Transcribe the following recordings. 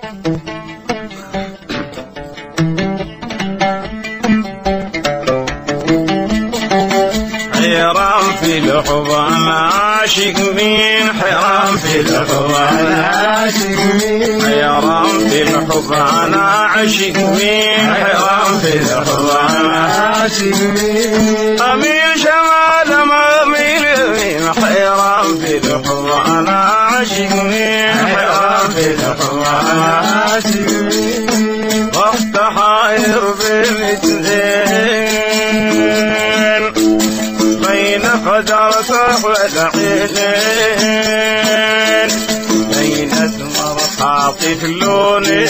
حيران في الحب أنا عاشق مين حيران في الحب أنا عاشق مين حيران في الحب أنا عاشق مين حيران في الحب أنا عاشق مين أميل شمال ما أميل يمين حيران في الحب أنا عاشق مين حيران في الحب أنا عاشق مين وقت حاير بالاثنين بين قدرته والعينين بين أسمر خاطف لوني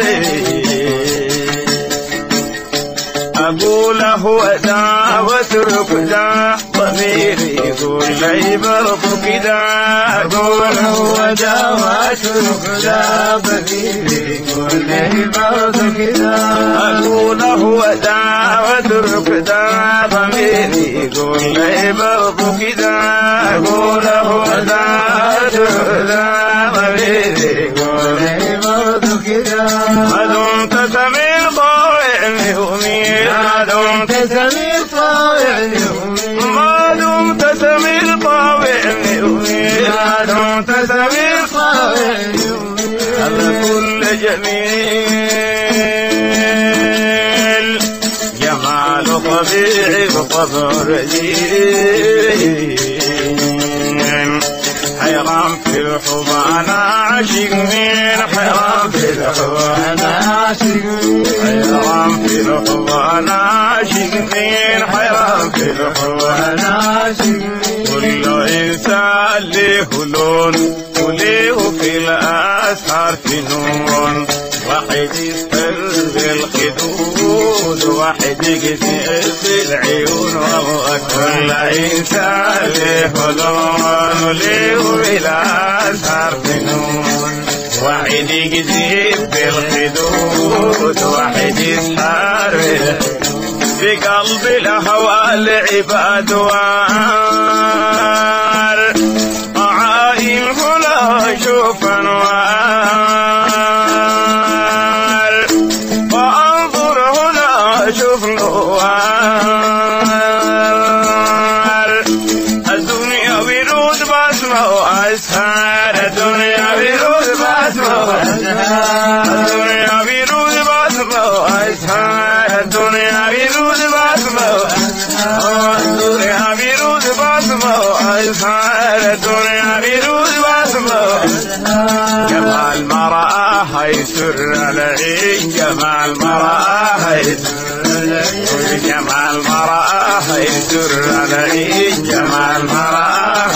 أقوله دا واترك دا ضميري يقول لي برضو كدا أقوله دا واترك دا ضميري يقول لي برضو كدا أقوله دا واترك دا ضميري يقول لي برضو كدا أقوله دا واترك دا ضميري يقول لي برضو كدا ما دمت سمير ضايعني ومين ما دمت سمير طاوعني ما دمت سمير طاوعني ما دمت سمير طاوعني هذا كل جميل جمال طبيعي وطبع رجيم حيران في الحب أنا عاشق مين حيران في الحب أنا عاشق مين حيران في الحب أنا عاشق مين حيران في الحب أنا عاشق مين كل إنسان له لون وله في الأسحار فنون واحد يسهر بالخدود واحد يقتل بالعيون كل إنسان له لون وله في الأسحار فنون واحد يقذف بالخدود واحد يسحر في قلب الهوى العباد وار عايم هنا شوف انوار وانظر هنا شوف نوار الدنيا ورود بسمة واسهار الدنيا ورود بسمة واسهار الدنيا ورود بسمة واسهار الدنيا ورود بسمة الدنيا ورود بسمة واسهار الدنيا ورود بسمة جمال مرأة يسر العين جمال مرأة يسر جمال مرأة يسر العين جمال مرأة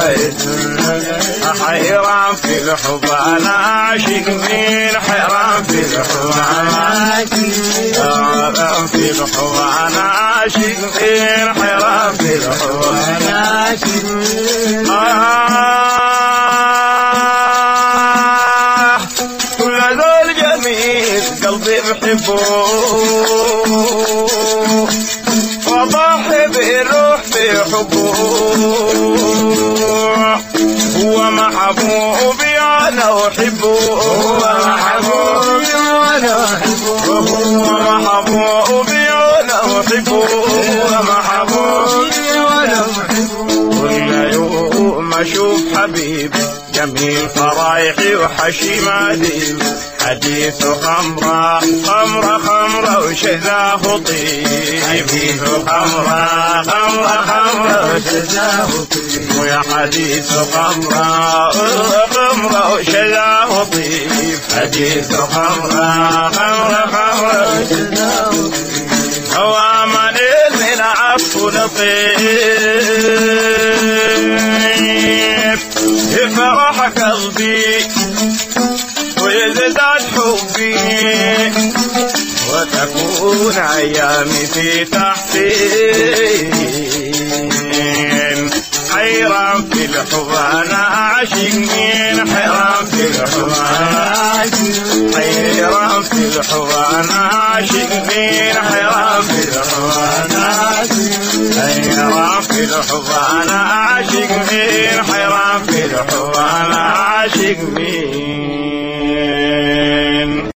حيران في الحب أنا عاشق مين حيران في الحب أنا حيران في الحب أنا عاشق مين حيران في الحب أنا عاشق مين كل ذول جميل قلبي بحبه وضحي بالروح بحبه هو محبوبي أنا أحبه هو محبوبي أنا أحبه هو محبوبي أنا أحبه هو محبوبي أنا أحبه كل يوم أشوف حبيبي جميل فرايحي وحشيماتي حديث خمرة خمرة خمرة وشذاه طيب حديث خمرة خمرة خمرة وشذاه طيب ويا حديث خمرة خمرة وشذاه طيب حديث خمرة خمرة خمرة وشذاه طيب هو من العفو لطيف يفرح قلبي ويزداد حبي وتكون أيامي في تحسين حيران في الحب أنا عاشق مين حيران في الحب أنا عاشق حيران في الحب أنا عاشق مين حيران في الحب أنا عاشق حيران في الحب أنا عاشق مين حيران في الحب أنا عاشق مين